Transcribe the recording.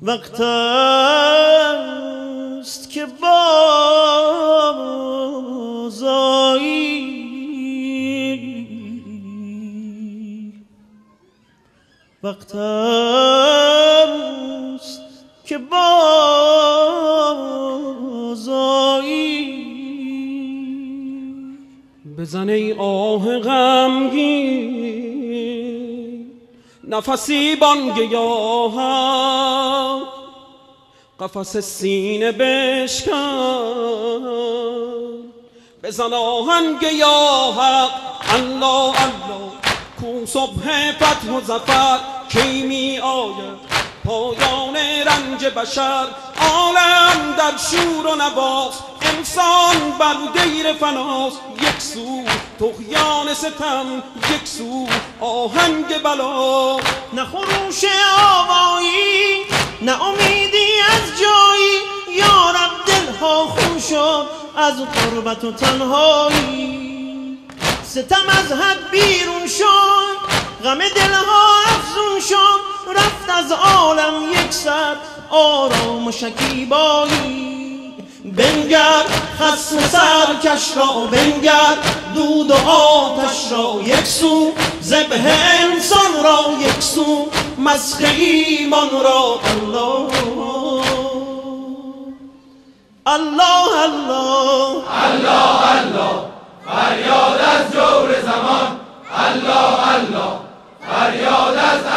وقت است که بازآیی، وقت است که بازآیی. بزن ای آه غمگین نفسی بانگیاهم، قفس سینه بشکن بزن آهنگ یا حق. الله الله کو صبح فتح و ظفر، کی می آید پایان رنج بشر. عالم در شور و نواست، انسان بر دیر فناست. یک سو طغیان ستم، یک سو آهنگ بلا. نه خروش آوایی، نه امیدی از جایی، یا رب دلها خون شد از غربت و تنهایی. ستم از حد بیرون شد، غم دلها افزون شد، رفت از عالم یک سر آرام و شکیبایی. بنگر خصم سرکش را، بنگر دود و آتش را، یک سو ذبح انسان را، یک سو مسخ ایمان را. الله الله الله الله الله فریاد از جور زمان، الله الله فریاد از